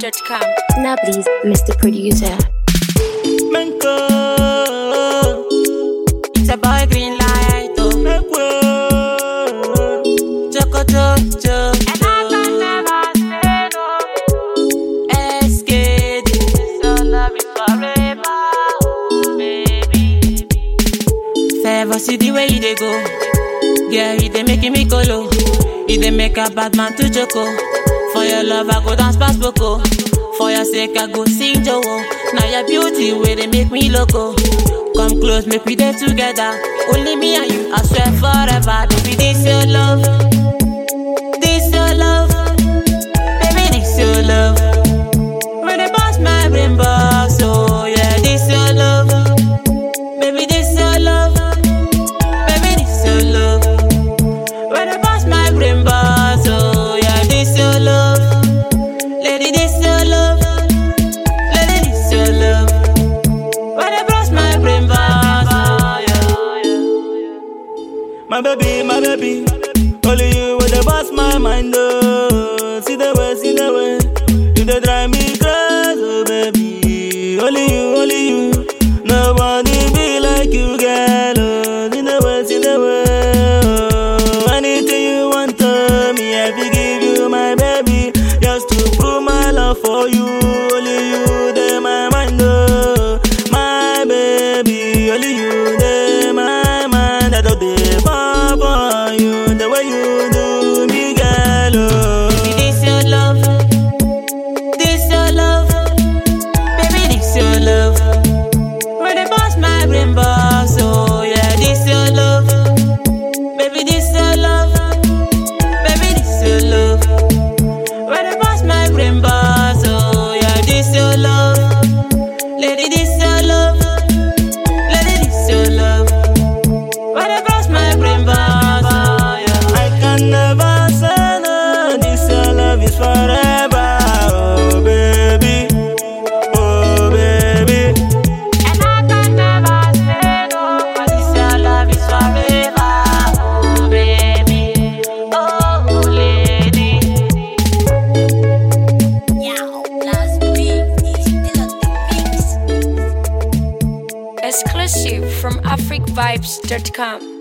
AfricVibes.com. Now please, Mr. Producer. Menko, It's a boy green light, oh. Mekwe, Choco Jojo. SKD. So love is forever, oh, baby. Favor, see the way you dey go. Yeah, you dey making me colo. You dey make a bad man to joko. For your love, I go dance past Boko. For your sake, I go sing Joe. Now your beauty, where they make me loco. Come close, make we dey together. Only me and you, I swear forever. Baby, this your love. This your love. Baby, this your love. When they bounce my brain box, oh yeah, this your love. Baby, this your love. Baby, this your love. When they bounce my brain box, oh yeah, this your love. Lady, this your love. Lady, this your love. When they bounce my brain box, oh yeah. my baby, only you with the boss my mind, oh. See the way, you dey drive me crazy, oh baby. Only you, nobody be like you, girl, oh. See the way, oh. Anything you want, me, I will give you, my baby, just to prove my love for you. Only you, dey my mind, oh. My baby, only you, dey my mind. I don't dey fall for you, the way you do me, girl, oh. Baby, this your love. This your love. Baby, this your love. When they bounce my brain box, oh yeah, this your love. Baby, this your love. Baby, this your love. When they bounce my brain box, oh yeah, this your love. Lady, this your love. Lady, this your love. When they bounce my brain box, oh yeah. I can never say no, this your love is forever, oh baby, oh baby. And I can never say no, 'cause this your love is forever, oh baby, oh lady. Exclusive from AfricVibes.com.